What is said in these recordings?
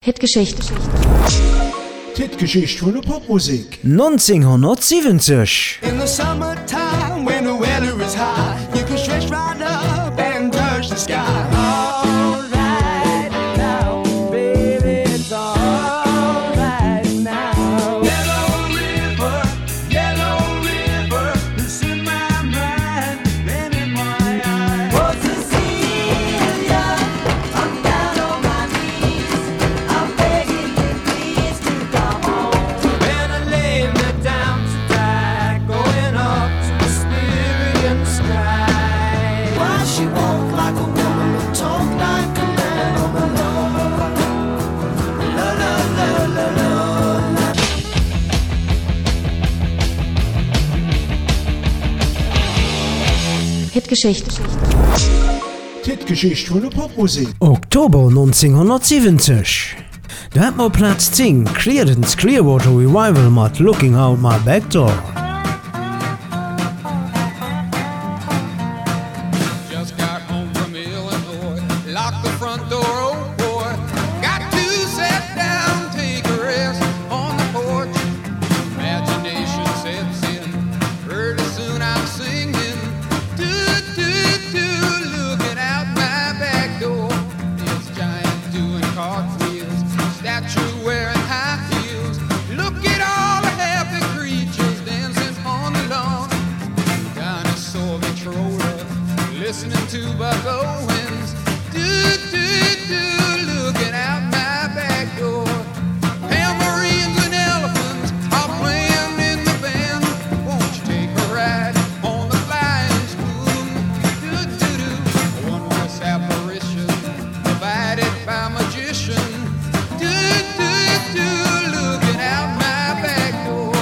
Hitgeschichte. Hitgeschichte von der Popmusik. 1970. In the summertime when the weather is high, you can stretch right up and touch the sky. All right now, baby, it's all right now. Yellow river, it's in my mind and in my eyes. Oh, Cecilia, I'm down on my knees. I'm begging you, please, to come home. When I lay me down to die, going up to the Styrian sky. Why she walk like a woman and talk like a man on the lawn? La la la la la. Hitgeschichte. Hitgeschichte von der Popmusik. Oktober 1970. Da hat man Platz 10 Creedence Clearwater Revival mit Looking Out My Back Door. Just got home from Illinois, locked the front door, oh boy. Got to sit down, take a rest on the porch. Imagination sets in, pretty soon I'm singing. Do, do, do, looking out my back door. This giant doing cartwheels, statue wearing high heels. Look at all the happy creatures dancing on the lawn. Dinosaur controller, listening to Buck Owens. Do, do, do, looking out my back door. Tambourines and elephants are playing in the band. Won't you take a ride on the flying spoon? Do, do, do, a wondrous apparition provided by magician. Do, do, do, looking out my back door.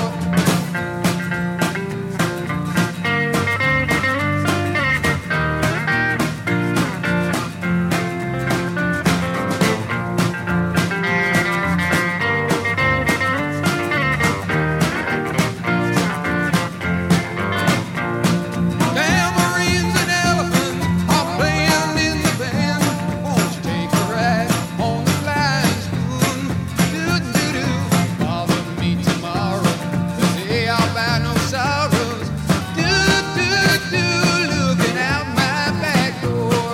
Tambourines and elephants are playing in the band. Won't you take a ride on the flying spoon? Do, do, do. Bother me tomorrow, the day I'll buy no sorrows. Do, do, do, looking out my back door.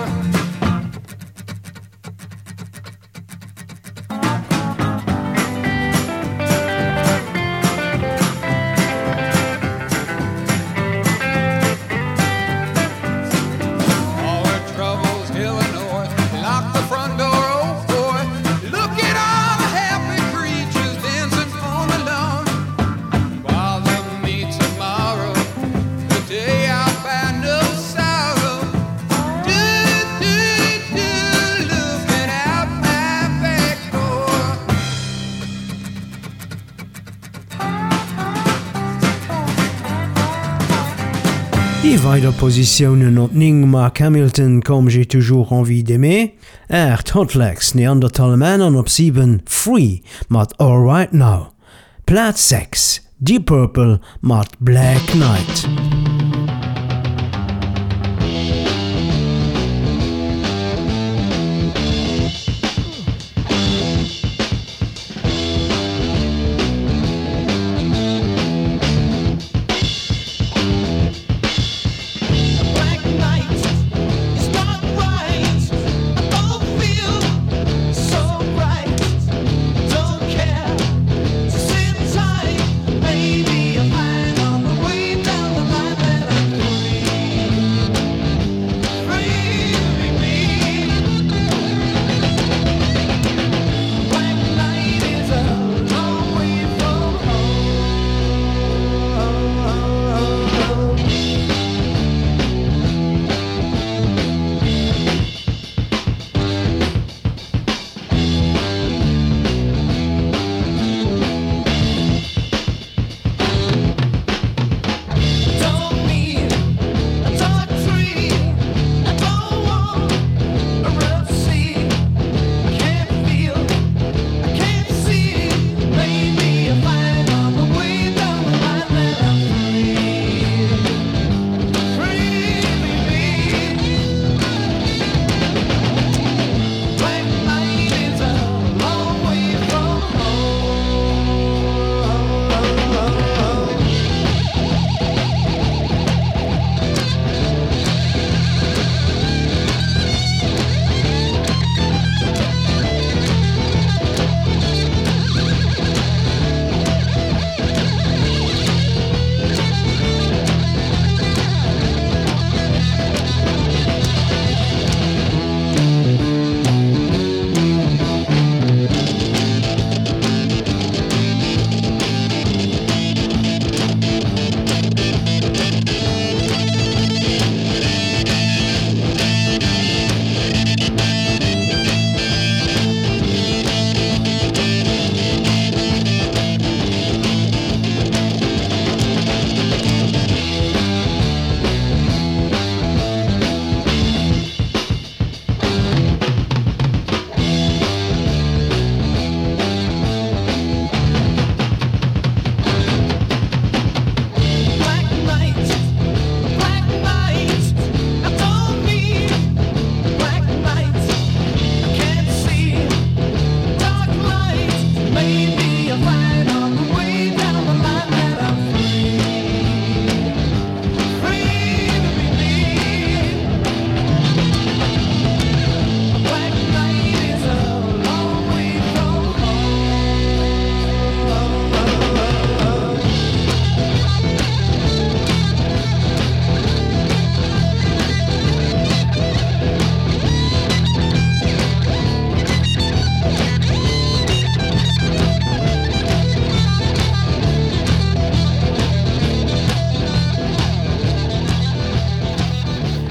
All her troubles, Illinois, lock the front door, oh boy. Look at all the happy creatures dancing on the lawn. Bother me tomorrow, the day I'll find no sorrow. Do, do, do, looking out my back door. Die Weiterpositionen op Ning Mark Hamilton comme j'ai toujours envie d'aimer. 8 Hotlegs Neanderthal Man an op 7 Free mat All Right Now. Platz 6 Deep Purple mat Black Knight. Black night is not right. I don't feel so bright. Don't care to sit tight. Maybe I'll find on the way down the line.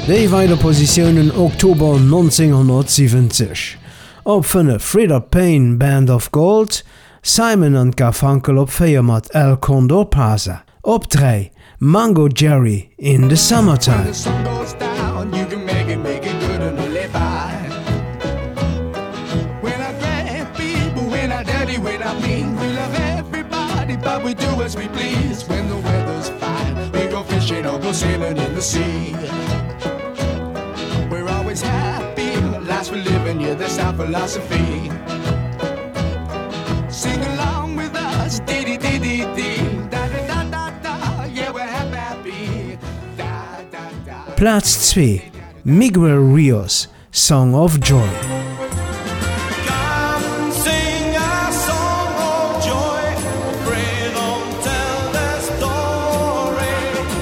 Die war in der Position in Oktober 1970. Op 5 Frida Payne Band of Gold, Simon and Garfunkel op 4 mat El Condor Plaza. Op 3 Mango Jerry in the Summertime. The sun goes down, you can make it good and live by. When I grab people, when I dirty, when I mean, we love everybody, but we do as we please. When the weather's fine, we go fishing or go sailing in the sea. We're always happy, life's we're living, yeah, that's our philosophy. Sing along with us, dee dee dee dee dee, da da da da da, yeah, we're happy, da da da. Platz 2 Miguel Rios, Song of Joy. Come sing a song of joy, pray don't tell the story.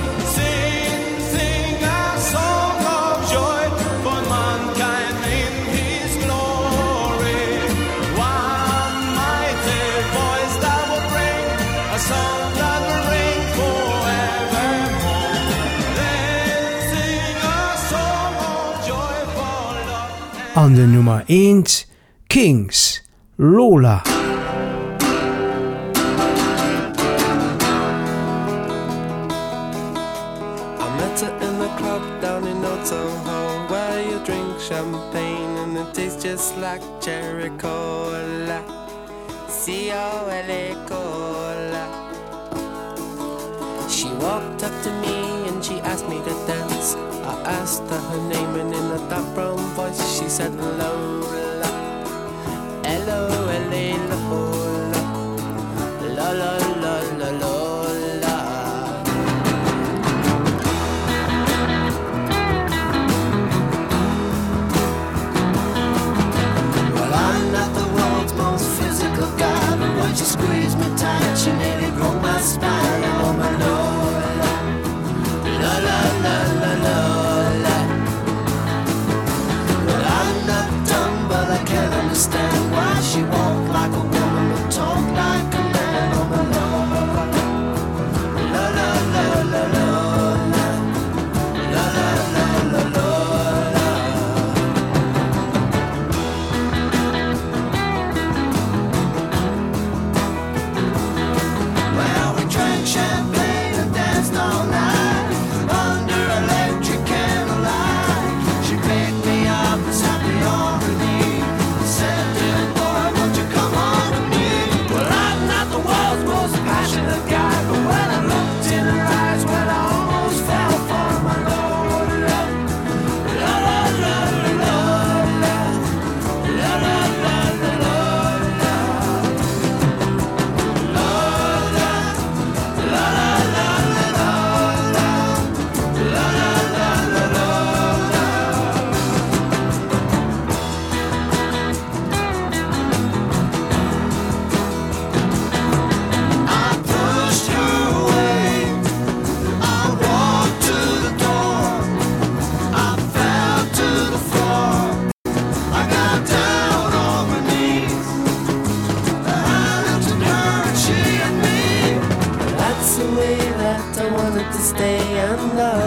Sing a song of joy for mankind in his glory. One mighty voice that will bring a song that will ring forevermore. Then sing a song of joy for love. An der Nummer 1 Kings, Lola. I met her in the club down in Old Soho, where you drink champagne and it tastes just like cherry cola. C-O-L-A cola. She walked up to me and she asked me to dance. I asked her her name and in a dark brown voice she said Lola. L-O-L-A Lola. La la la la Lola. Well, I'm not the world's most physical guy, but when she squeezed me tight, she nearly broke my spine. Oh, my Lola, la la la la Lola. Well, I'm not dumb, but I can't understand why she walked like a woman but talked like a man. Oh, my Lola, la la la la Lola, la la la la Lola. Well, we drank champagne and danced all night under electric candlelight. She picked me up and sat me on her knee, said, "Dear boy, won't you come on to me?" Well, I'm not the world's most passionate guy, but when I looked in her eyes, when I almost fell for my Lola, la la la la Lola, la la la la Lola. I pushed her away, I walked to the door, I fell to the floor, I got down on my knees, I looked at her and she at me. That's the way that I wanted to stay and love.